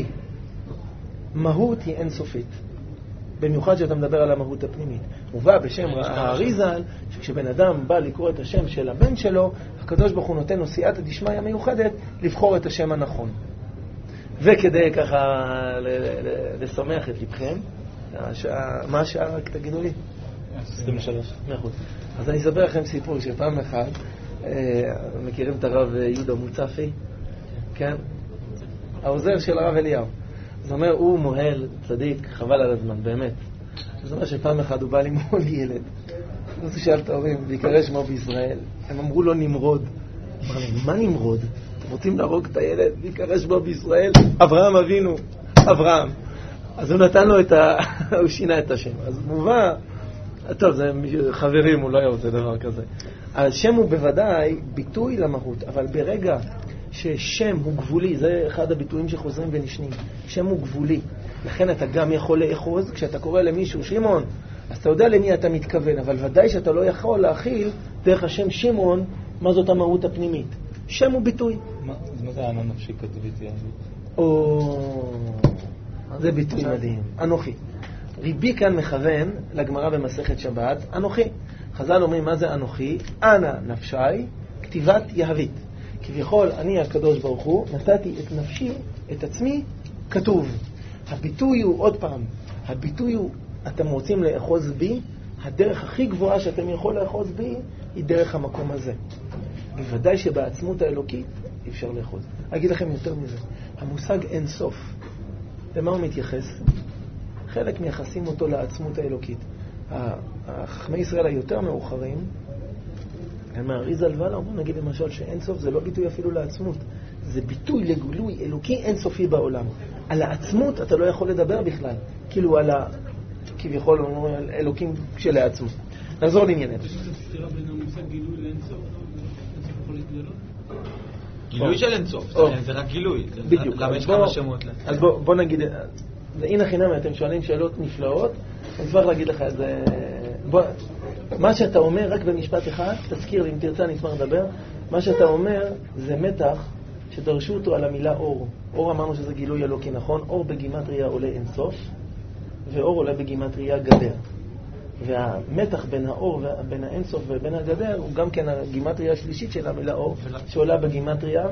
מהות היא אינסופית. במיוחד שאתה מדבר על המהות הפנימית. מובא בשם האריז"ל, שכשבן אדם בא לקרוא את השם של הבן שלו, הקדוש ברוך הוא נותן לו סייעתא דשמיא מיוחדת לבחור את השם הנכון. וכדי ככה לשמח את לבכם, מה השעה? תגידו לי. עשרים ושלוש. נכון. אז אני אספר לכם סיפור שפעם אחת, מכירים את הרב יהודה מוצפי? כן? העוזר של הרב אליהו. זאת אומרת, הוא מוהל, צדיק, חבל על הזמן, באמת. זאת אומרת שפעם אחת הוא בא למול ילד. אז הוא שאל את ההורים, ויקרא שמו בישראל. הם אמרו לו נמרוד. אמר להם, מה נמרוד? אתם רוצים להרוג את הילד? ויקרא שמו בישראל? אברהם אבינו. אברהם. אז הוא נתן לו את ה... הוא שינה את השם. אז מובא... טוב, זה חברים, הוא לא היה רוצה דבר כזה. השם הוא בוודאי ביטוי למהות, אבל ברגע ששם הוא גבולי, זה אחד הביטויים שחוזרים ונשנים. שם הוא גבולי. לכן אתה גם יכול לאחוז, כשאתה קורא למישהו שמעון, אז אתה יודע למי אתה מתכוון, אבל ודאי שאתה לא יכול להכיל דרך השם שמעון, מה זאת המהות הפנימית. שם הוא ביטוי. מה, מה זה הענן נפשי כתובית יהדות? או... זה ביטוי מדהים. אנוכי. ריבי כאן מכוון לגמרא במסכת שבת, אנוכי. חז"ל אומרים מה זה אנוכי? אנא נפשי, כתיבת יהבית. כביכול אני הקדוש ברוך הוא, נתתי את נפשי, את עצמי, כתוב. הביטוי הוא, עוד פעם, הביטוי הוא, אתם רוצים לאחוז בי, הדרך הכי גבוהה שאתם יכול לאחוז בי, היא דרך המקום הזה. בוודאי שבעצמות האלוקית אי אפשר לאחוז. אגיד לכם יותר מזה, המושג אין סוף, למה הוא מתייחס? חלק מייחסים אותו לעצמות האלוקית. החכמי ישראל היותר מאוחרים, הם מהאריז"ל ואלה, אומרים, נגיד למשל שאין סוף זה לא ביטוי אפילו לעצמות, זה ביטוי לגילוי אלוקי אינסופי בעולם. על העצמות אתה לא יכול לדבר בכלל, כאילו על ה... כביכול על אלוקים כשלעצמו. נחזור לענייננו. יש לזה סתירה בין המושג גילוי לאינסוף? אינסוף יכול להתגלות? גילוי של אינסוף, זה רק גילוי. בדיוק. למה יש כמה שמות? אז בוא נגיד, הנה חינם, אתם שואלים שאלות נפלאות, אני אשמח להגיד לך את זה. מה שאתה אומר רק במשפט אחד, תזכיר לי אם תרצה אני אשמח לדבר, מה שאתה אומר זה מתח שדרשו אותו על המילה אור. אור אמרנו שזה גילוי אלוקי, נכון? אור בגימטריה עולה אינסוף, ואור עולה בגימטריה גדר. והמתח בין האור ובין האינסוף ובין הגדר הוא גם כן הגימטריה השלישית של המילה אור, שעולה בגימטריה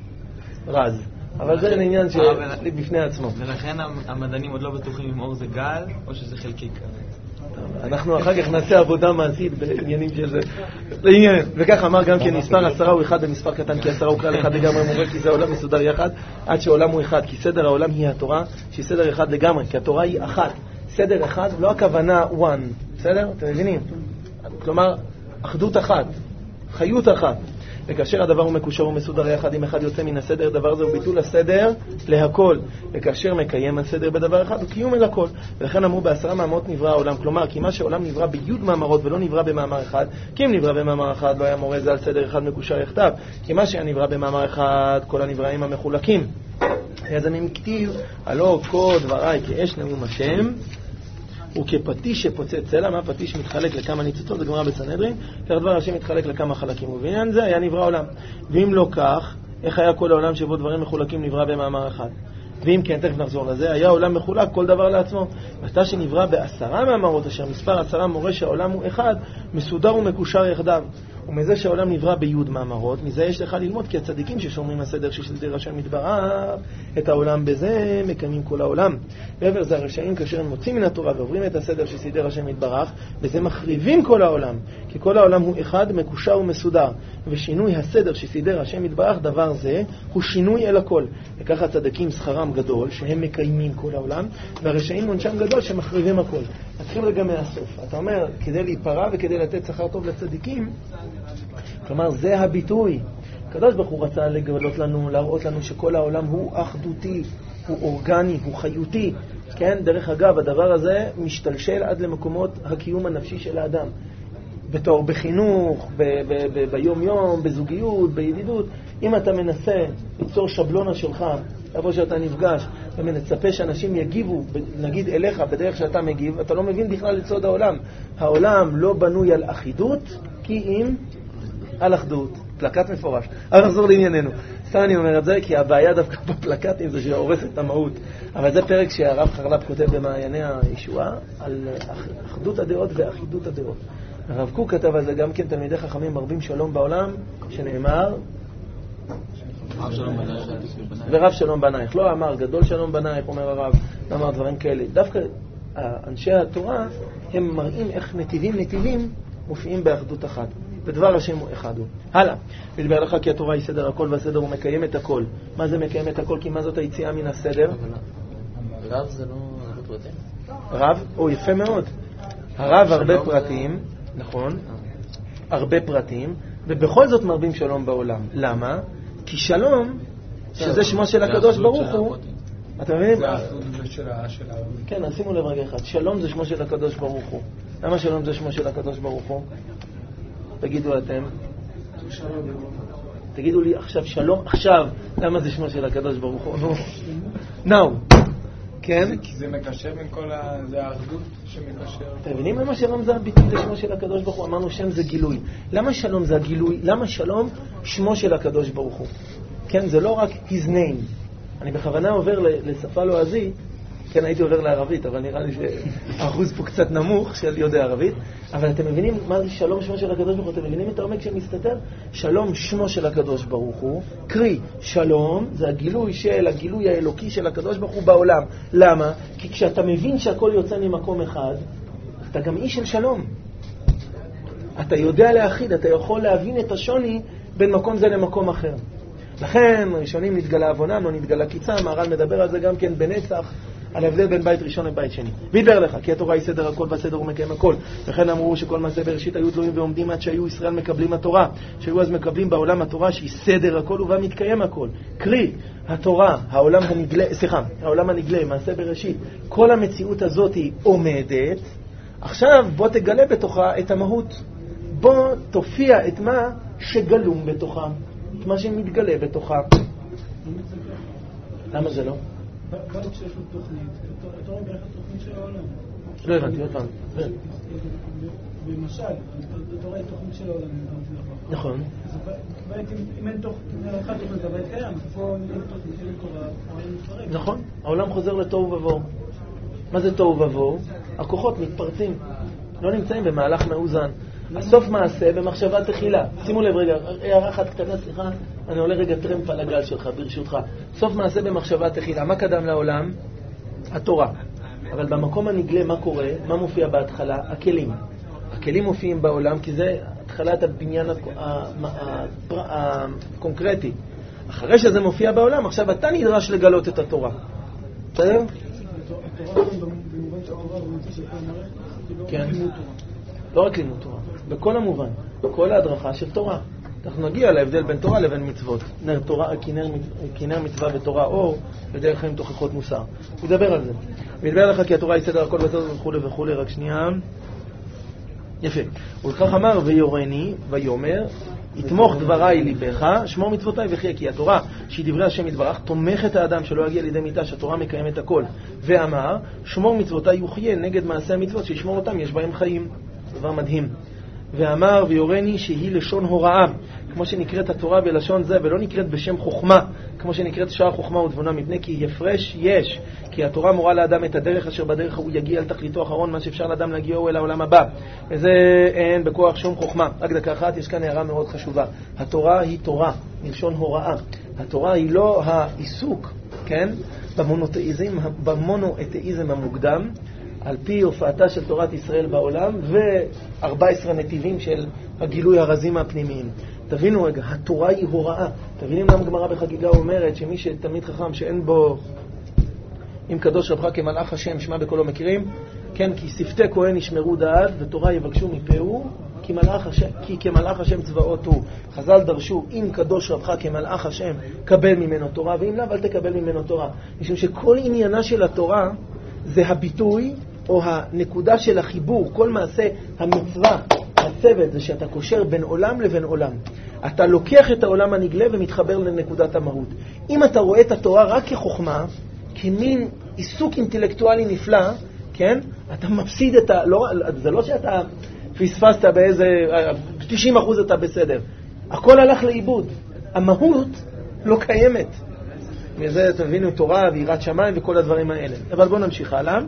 רז. אבל זה עניין שבפני עצמו. ולכן המדענים עוד לא בטוחים אם אור זה גל או שזה חלקי כזה. אנחנו אחר כך נעשה עבודה מעשית בעניינים של זה. לעניין. וכך אמר גם כן, מספר עשרה הוא אחד במספר קטן, כי עשרה הוא כלל אחד לגמרי מורה, כי זה העולם מסודר יחד, עד שהעולם הוא אחד. כי סדר העולם היא התורה, שהיא סדר אחד לגמרי, כי התורה היא אחת. סדר אחד, לא הכוונה one, בסדר? אתם מבינים? כלומר, אחדות אחת, חיות אחת. וכאשר הדבר הוא מקושר ומסודר יחד, אם אחד יוצא מן הסדר, דבר זה הוא ביטול הסדר להכל. וכאשר מקיים הסדר בדבר אחד, הוא קיום אל הכל. ולכן אמרו בעשרה מאמרות נברא העולם. כלומר, כי מה שהעולם נברא ביוד מאמרות ולא נברא במאמר אחד, כי אם נברא במאמר אחד, לא היה מורה זה על סדר אחד מקושר יחדיו. כי מה שהיה נברא במאמר אחד, כל הנבראים המחולקים. אז אני מכתיב, הלא כה דבריי כאש נאום השם, וכפטיש שפוצץ סלע. מה פטיש מתחלק לכמה ניצוצות, בגמרא בסנהדרין, כך דבר השם מתחלק לכמה חלקים, ובעניין זה היה נברא עולם. ואם לא כך, איך היה כל העולם שבו דברים מחולקים נברא במאמר אחד? ואם כן, תכף נחזור לזה, היה עולם מחולק כל דבר לעצמו. ואתה שנברא בעשרה מאמרות, אשר מספר עשרה מורה שהעולם הוא אחד, מסודר ומקושר יחדיו. ומזה שהעולם נברא ביוד מאמרות, מזה יש לך ללמוד, כי הצדיקים ששומרים הסדר שסידר השם יתברך את העולם בזה, מקיימים כל העולם. בעבר זה הרשעים כאשר הם מוצאים מן התורה ועוברים את הסדר שסידר השם יתברך, בזה מחריבים כל העולם, כי כל העולם הוא אחד, מקושר ומסודר. ושינוי הסדר שסידר השם יתברך, דבר זה, הוא שינוי אל הכל. וכך הצדיקים שכרם גדול, שהם מקיימים כל העולם, והרשעים עונשם גדול, שמחריבים הכל. נתחיל רגע מהסוף. אתה אומר, כדי להיפרע וכדי לתת שכר טוב לצדיקים, כלומר, זה הביטוי. הקדוש ברוך הוא רצה לגלות לנו, להראות לנו שכל העולם הוא אחדותי, הוא אורגני, הוא חיותי. כן? דרך אגב, הדבר הזה משתלשל עד למקומות הקיום הנפשי של האדם. בתור בחינוך, ב- ב- ב- ביום יום, בזוגיות, בידידות, אם אתה מנסה ליצור שבלונה שלך, איפה שאתה נפגש, ומצפה שאנשים יגיבו, נגיד אליך, בדרך שאתה מגיב, אתה לא מבין בכלל את סוד העולם. העולם לא בנוי על אחידות, כי אם על אחדות. פלקט מפורש. אבל נחזור לענייננו. סתם אני אומר את זה, כי הבעיה דווקא בפלקטים זה שהורס את המהות. אבל זה פרק שהרב חרל"פ כותב במעייני הישועה, על אחדות הדעות ואחידות הדעות. הרב קוק כתב על זה גם כן, תלמידי חכמים מרבים שלום בעולם, שנאמר ורב שלום בנייך. לא אמר גדול שלום בנייך, אומר הרב, לא אמר דברים כאלה. דווקא אנשי התורה הם מראים איך נתיבים נתיבים מופיעים באחדות אחת. בדבר השם הוא אחד הוא. הלאה. מדבר לך כי התורה היא סדר הכל, והסדר הוא מקיים את הכל. מה זה מקיים את הכל? כי מה זאת היציאה מן הסדר? רב זה לא פרטים? רב? או יפה מאוד. הרב הרבה פרטים, נכון, הרבה פרטים, ובכל זאת מרבים שלום בעולם. למה? כי שלום, שזה שמו של הקדוש ברוך הוא, אתה מבינים? זה האחדות של העולם. כן, אז שימו לב רגע אחד. שלום זה שמו של הקדוש ברוך הוא. למה שלום זה שמו של הקדוש ברוך הוא? תגידו אתם. תגידו לי עכשיו שלום עכשיו. למה זה שמו של הקדוש ברוך הוא? now. כן? כי זה מקשר בין כל ה... זה האחדות שמקשר. אתם מבינים למה שלום זה הביטוי לשמו של הקדוש ברוך הוא? אמרנו שם זה גילוי. למה שלום זה הגילוי? למה שלום שמו של הקדוש ברוך הוא? כן, זה לא רק his name. אני בכוונה עובר לשפה לועזית, כן, הייתי עובר לערבית, אבל נראה לי שהאחוז פה קצת נמוך של יודע ערבית. אבל אתם מבינים מה זה שלום שמו של הקדוש ברוך הוא? אתם מבינים את העומק שמסתתר? שלום שמו של הקדוש ברוך הוא, קרי, שלום זה הגילוי של הגילוי האלוקי של הקדוש ברוך הוא בעולם. למה? כי כשאתה מבין שהכל יוצא ממקום אחד, אתה גם איש של שלום. אתה יודע להחיד, אתה יכול להבין את השוני בין מקום זה למקום אחר. לכן, ראשונים נתגלה אבונם, לא נתגלה קיצם. מהר"ל מדבר על זה גם כן בנצח, על ההבדל בין בית ראשון לבית שני. וידבר לך, כי התורה היא סדר הכל והסדר הוא מקיים הכל. וכן אמרו שכל מעשה בראשית היו תלויים ועומדים עד שהיו ישראל מקבלים התורה. שהיו אז מקבלים בעולם התורה שהיא סדר הכל ובה מתקיים הכל. קרי, התורה, העולם הנגלה, סליחה, העולם הנגלה, מעשה בראשית, כל המציאות הזאת היא עומדת. עכשיו בוא תגלה בתוכה את המהות. בוא תופיע את מה שגלום בתוכה. את מה שמתגלה בתוכה. למה זה לא? בית שיש לו תוכנית, התורה בערך התוכנית של העולם. לא הבנתי, עוד פעם. במשל, התורה היא תוכנית של העולם. נכון. אם אין תוכנית, הבית קיים, פה אין תוכנית של התורה, העולם מתפרק. נכון, העולם חוזר לתוהו ובוהו. מה זה תוהו ובוהו? הכוחות מתפרצים, לא נמצאים במהלך מאוזן. הסוף מעשה במחשבה תחילה. שימו לב רגע, הערה אחת קטנה, סליחה, אני עולה רגע טרמפ על הגל שלך, ברשותך. סוף מעשה במחשבה תחילה. מה קדם לעולם? התורה. אבל במקום הנגלה מה קורה? מה מופיע בהתחלה? הכלים. הכלים מופיעים בעולם כי זה התחלת הבניין הקונקרטי. אחרי שזה מופיע בעולם, עכשיו אתה נדרש לגלות את התורה. בסדר? כן. לא רק לימוד תורה, בכל המובן, בכל ההדרכה של תורה. אנחנו נגיע להבדל בין תורה לבין מצוות. נר תורה, כינר מצווה ותורה אור, ודרך חיים תוכחות מוסר. הוא ידבר על זה. הוא ידבר לך כי התורה היא סדר הכל בסדר וכו' וכו'. רק שנייה. יפה. ולכך אמר ויורני, ויומר, יתמוך דבריי ליבך, שמור מצוותיי וחיה, כי התורה שהיא דברי השם יתברך תומכת האדם שלא יגיע לידי מיתה, שהתורה מקיימת הכל. ואמר, שמור מצוותיי וחיה, נגד מעשי המצוות שישמור אותם יש בהם חיים. דבר מדהים. ואמר ויורני שהיא לשון הוראה, כמו שנקראת התורה בלשון זה, ולא נקראת בשם חוכמה, כמו שנקראת שער חוכמה ותבונה, מפני כי יפרש יש, כי התורה מורה לאדם את הדרך אשר בדרך הוא יגיע על תכליתו האחרון, מה שאפשר לאדם להגיעו אל העולם הבא. וזה אין בכוח שום חוכמה. רק דקה אחת, יש כאן הערה מאוד חשובה. התורה היא תורה, מלשון הוראה. התורה היא לא העיסוק, כן? במונותאיזם, במונותאיזם המוקדם, על פי הופעתה של תורת ישראל בעולם, ו-ארבעה עשר נתיבים של הגילוי הרזים הפנימיים. תבינו רגע, התורה היא הוראה. תבינים למה גמרא בחגיגה אומרת שמי שתלמיד חכם שאין בו, אם קדוש רבך כמלאך השם שמע בקולו, מכירים? כן, כי שפתי כהן ישמרו דעת ותורה יבקשו מפהו, כי, השם, כי כמלאך השם צבאות הוא. חז"ל דרשו, אם קדוש רבך כמלאך השם קבל ממנו תורה, ואם לא, אל תקבל ממנו תורה. משום שכל עניינה של התורה זה הביטוי או הנקודה של החיבור, כל מעשה המצווה הצוות זה שאתה קושר בין עולם לבין עולם. אתה לוקח את העולם הנגלה ומתחבר לנקודת המהות. אם אתה רואה את התורה רק כחוכמה, כמין עיסוק אינטלקטואלי נפלא, כן? אתה מפסיד את ה... לא, זה לא שאתה פספסת באיזה... תשעים אחוז אתה בסדר. הכל הלך לאיבוד. המהות לא קיימת. מזה אתם מבינים תורה ויראת שמיים וכל הדברים האלה. אבל בואו נמשיך הלאה.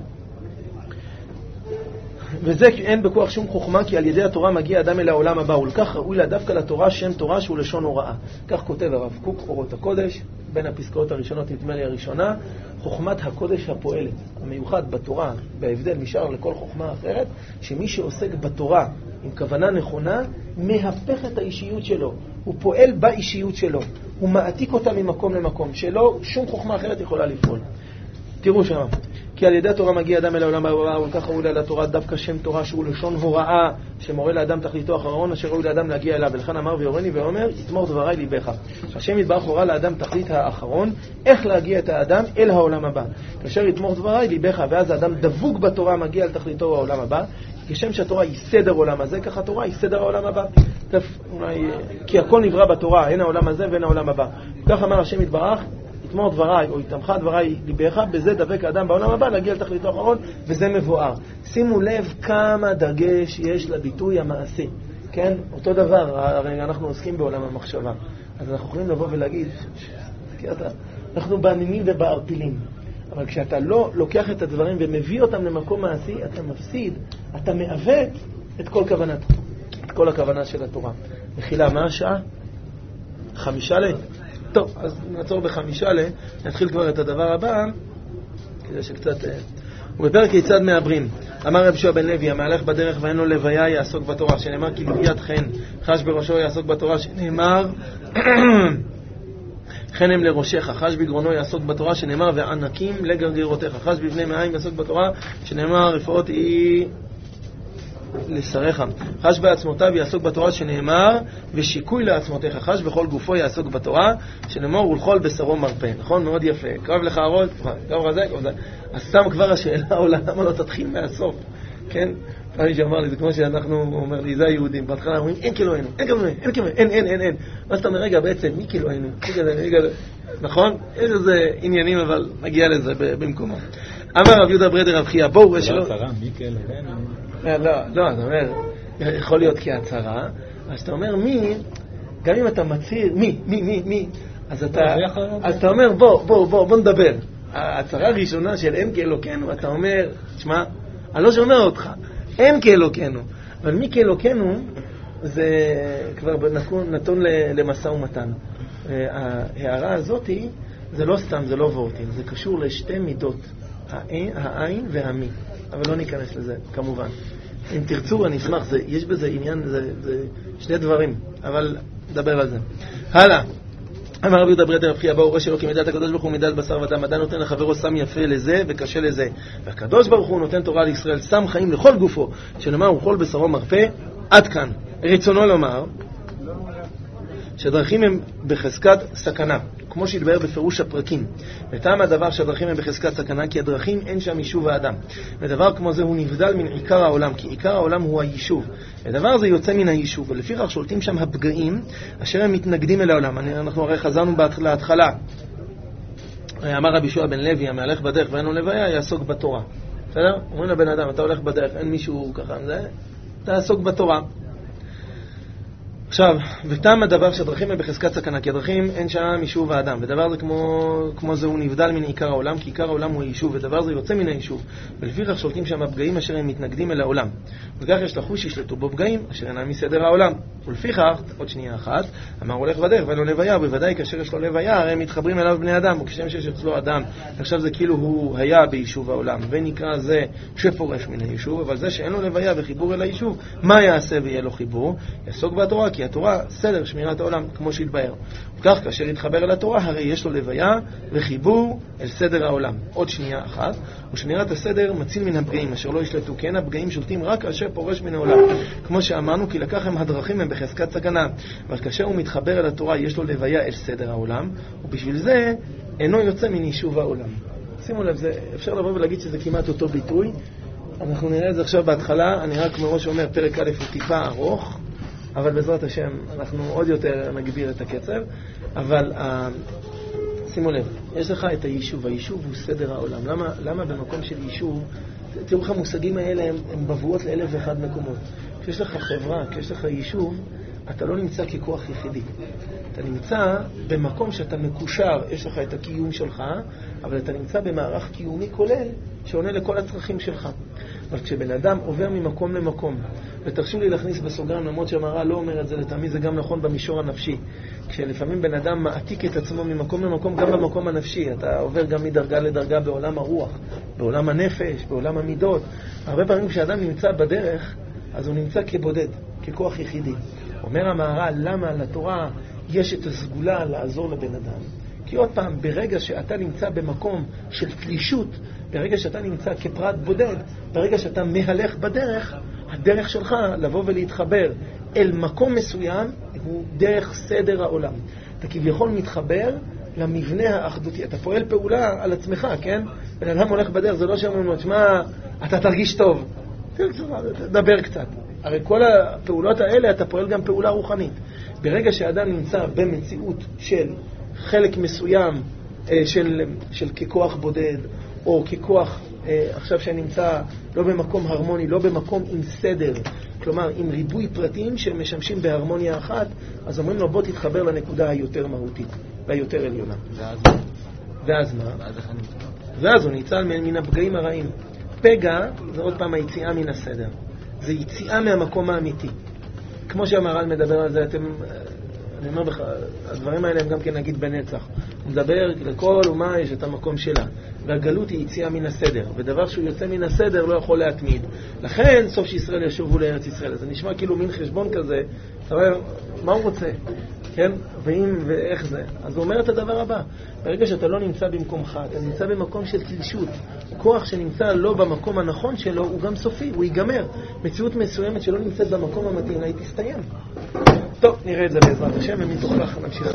וזה אין בכוח שום חוכמה, כי על ידי התורה מגיע אדם אל העולם הבא, ולכך ראוי לה דווקא לתורה שם תורה שהוא לשון הוראה. כך כותב הרב קוק, אורות הקודש, בין הפסקאות הראשונות, נדמה לי הראשונה, חוכמת הקודש הפועלת. המיוחד בתורה, בהבדל משאר לכל חוכמה אחרת, שמי שעוסק בתורה עם כוונה נכונה, מהפך את האישיות שלו. הוא פועל באישיות שלו. הוא מעתיק אותה ממקום למקום, שלא שום חוכמה אחרת יכולה לפעול. תראו שם. כי על ידי התורה מגיע אדם אל העולם הבא, ולכך ראוי לה לתורה דווקא שם תורה שהוא לשון הוראה, שמורה לאדם תכליתו האחרון, אשר ראוי לאדם להגיע אליו. ולכן אמר ויורני ואומר, יתמור דברי ליבך. השם יתברך הורה לאדם תכלית האחרון, איך להגיע את האדם אל העולם הבא. כאשר יתמור דברי ליבך, ואז האדם דבוק בתורה מגיע אל תכליתו העולם הבא. כשם שהתורה היא סדר עולם הזה, ככה התורה היא סדר העולם הבא. כי הכל נברא בתורה, הן העולם הזה והן העולם הבא. כך אמר השם יתברך, יתמור דבריי או יתמך דבריי ליבך, בזה דבק האדם בעולם הבא להגיע לתכליתו האחרון, וזה מבואר. שימו לב כמה דגש יש לביטוי המעשי. כן? אותו דבר, הרי אנחנו עוסקים בעולם המחשבה. אז אנחנו יכולים לבוא ולהגיד, אנחנו בעננים ובערפילים. אבל כשאתה לא לוקח את הדברים ומביא אותם למקום מעשי, אתה מפסיד, אתה מעוות את כל כוונת, את כל הכוונה של התורה. מחילה, מה השעה? חמישה ל... טוב, אז נעצור בחמישה ל... נתחיל כבר את הדבר הבא, כדי שקצת... ובפרק כיצד מעברים. אמר רב יהושע בן לוי, המהלך בדרך ואין לו לוויה יעסוק בתורה, שנאמר כי לוויית חן חש בראשו יעסוק בתורה, שנאמר חנם לראשך, חש בגרונו יעסוק בתורה, שנאמר וענקים לגרגרותיך, חש בבני מעיים יעסוק בתורה, שנאמר רפואות היא לשריך, חש בעצמותיו יעסוק בתורה, שנאמר ושיקוי לעצמותיך, חש בכל גופו יעסוק בתורה, שנאמר ולכל בשרו מרפא. נכון? מאוד יפה. קרב לך הראש, קרב רזה, קרב זה. אז סתם כבר השאלה עולה, למה לא תתחיל מהסוף? כן? פעמים שאמר לי, זה כמו שאנחנו, הוא אומר לי, זה היהודים, בהתחלה אומרים, אין כאלוהינו, אין כאלוהינו, אין כאלוהינו, אין, אין, אין, אין. אז אתה אומר, רגע, בעצם, מי כאלוהינו? נכון? יש איזה עניינים, אבל נגיע לזה במקומו. אמר רב יהודה ברדר רב חייא, בואו, יש לו... מי כאלוהינו? לא, לא, אתה אומר, יכול להיות כהצהרה, אז אתה אומר מי, גם אם אתה מצהיר, מי, מי, מי, מי, אז אתה, אז אתה אומר, בוא, בוא, בוא, בוא נדבר. ההצהרה הראשונה של אין כאלוקינו, אתה אומר, תשמע, אני לא שומע אותך, אין כאלוקינו, אבל מי כאלוקינו, זה כבר נתון למשא ומתן. ההערה הזאת, זה לא סתם, זה לא וורטים, זה קשור לשתי מידות, העין והמי. אבל לא ניכנס לזה, כמובן. אם תרצו, אני אשמח, זה, יש בזה עניין, זה, זה שני דברים, אבל נדבר על זה. הלאה. אמר רבי יהודה ברדר רב חייא, בא וראה שלו כי מידת הקדוש ברוך הוא מידת בשר ודם, אדם נותן לחברו סם יפה לזה וקשה לזה. והקדוש ברוך הוא נותן תורה לישראל, סם חיים לכל גופו, שנאמר וכל בשרו מרפא. עד כאן. רצונו לומר שהדרכים הם בחזקת סכנה, כמו שהתבאר בפירוש הפרקים. וטעם הדבר שהדרכים הם בחזקת סכנה, כי הדרכים אין שם יישוב האדם. ודבר כמו זה הוא נבדל מן עיקר העולם, כי עיקר העולם הוא היישוב. ודבר זה יוצא מן היישוב, ולפיכך שולטים שם הפגעים, אשר הם מתנגדים אל העולם. אנחנו הרי חזרנו להתחלה. אמר רבי יהושע בן לוי, המהלך בדרך ואין לו לוויה, יעסוק בתורה. בסדר? אומרים לבן אדם, אתה הולך בדרך, אין מישהו ככה, זה, תעסוק בתורה. עכשיו, ותם הדבר שהדרכים הם בחזקת סכנה, כי הדרכים אין שם יישוב האדם, ודבר זה כמו, כמו זה הוא נבדל מן עיקר העולם, כי עיקר העולם הוא היישוב, ודבר זה יוצא מן היישוב, ולפיכך שולטים שם הפגעים אשר הם מתנגדים אל העולם, וכך יש לחוש שישלטו בו פגעים אשר אינם מסדר העולם, ולפיכך, עוד שנייה אחת, אמר הולך בדרך ואין לו לוויה, ובוודאי כאשר יש לו לוויה, הרי הם מתחברים אליו בני אדם, וכשם שיש אצלו אדם, עכשיו זה כאילו הוא היה ביישוב העולם, ונקרא זה שפורש מן היישוב, אבל זה שאין לו לוויה וחיבור אל היישוב, מה יעשה ויהיה לו חיבור? יעסוק בתורה, כי התורה סדר שמירת העולם כמו שהתבאר. וכך כאשר יתחבר אל התורה, הרי יש לו לוויה וחיבור אל סדר העולם. עוד שנייה אחת, ושמירת הסדר מציל מן הפגעים אשר לא ישלטו, כן הפגעים שולטים רק כאשר פורש מן העולם. כמו שאמרנו, כי לקח הם הדרכים הם בחזקת סכנה, אבל כאשר הוא מתחבר אל התורה יש לו לוויה אל סדר העולם, ובשביל זה אינו יוצא מן יישוב העולם. שימו לב, זה, אפשר לבוא ולהגיד שזה כמעט אותו ביטוי, אנחנו נראה את זה עכשיו בהתחלה. אני רק מראש אומר, פרק א' הוא טיפה ארוך, אבל בעזרת השם אנחנו עוד יותר נגביר את הקצב. אבל שימו לב, יש לך את היישוב. היישוב הוא סדר העולם. למה, למה במקום של יישוב, תראו לך, המושגים האלה הם, הם בבואות לאלף ואחד מקומות. כשיש לך חברה, כשיש לך יישוב, אתה לא נמצא ככוח יחידי. אתה נמצא במקום שאתה מקושר, יש לך את הקיום שלך, אבל אתה נמצא במערך קיומי כולל שעונה לכל הצרכים שלך. אבל כשבן אדם עובר ממקום למקום, ותרשו לי להכניס בסוגריים, למרות שהמראה לא אומר את זה לתמיד, זה גם נכון במישור הנפשי. כשלפעמים בן אדם מעתיק את עצמו ממקום למקום, גם במקום הנפשי, אתה עובר גם מדרגה לדרגה בעולם הרוח, בעולם הנפש, בעולם המידות. הרבה פעמים כשאדם נמצא בדרך, אז הוא נמצא כבודד, ככוח יחידי. אומר המהר"ל, למה לתורה יש את הסגולה לעזור לבן אדם? כי עוד פעם, ברגע שאתה נמצא במקום של תלישות, ברגע שאתה נמצא כפרט בודד, ברגע שאתה מהלך בדרך, הדרך שלך לבוא ולהתחבר אל מקום מסוים הוא דרך סדר העולם. אתה כביכול מתחבר למבנה האחדותי. אתה פועל פעולה על עצמך, כן? בן אדם הולך בדרך, זה לא שאומרים לו, תשמע, אתה תרגיש טוב. תדבר קצת. הרי כל הפעולות האלה אתה פועל גם פעולה רוחנית. ברגע שאדם נמצא במציאות של חלק מסוים של, של ככוח בודד, או ככוח עכשיו שנמצא לא במקום הרמוני, לא במקום עם סדר, כלומר עם ריבוי פרטים שמשמשים בהרמוניה אחת, אז אומרים לו בוא תתחבר לנקודה היותר מהותית והיותר עליונה. ואז ואז מה? ואז איך אני מתחבר? ואז הוא ניצל מן הפגעים הרעים. פגע זה עוד פעם היציאה מן הסדר, זה יציאה מהמקום האמיתי. כמו שהמהר"ל מדבר על זה, אתם, אני אומר בך, הדברים האלה הם גם כן נגיד בנצח. הוא מדבר לכל אומה יש את המקום שלה, והגלות היא יציאה מן הסדר, ודבר שהוא יוצא מן הסדר לא יכול להתמיד. לכן סוף שישראל ישובו לארץ ישראל. זה נשמע כאילו מין חשבון כזה, אתה אומר, מה הוא רוצה? כן? ואם ואיך זה? אז הוא אומר את הדבר הבא, ברגע שאתה לא נמצא במקומך, אתה נמצא במקום של תלישות. כוח שנמצא לא במקום הנכון שלו הוא גם סופי, הוא ייגמר. מציאות מסוימת שלא נמצאת במקום המתאים, היא תסתיים. טוב, נראה את זה בעזרת השם, ומתוך כך נמשיך.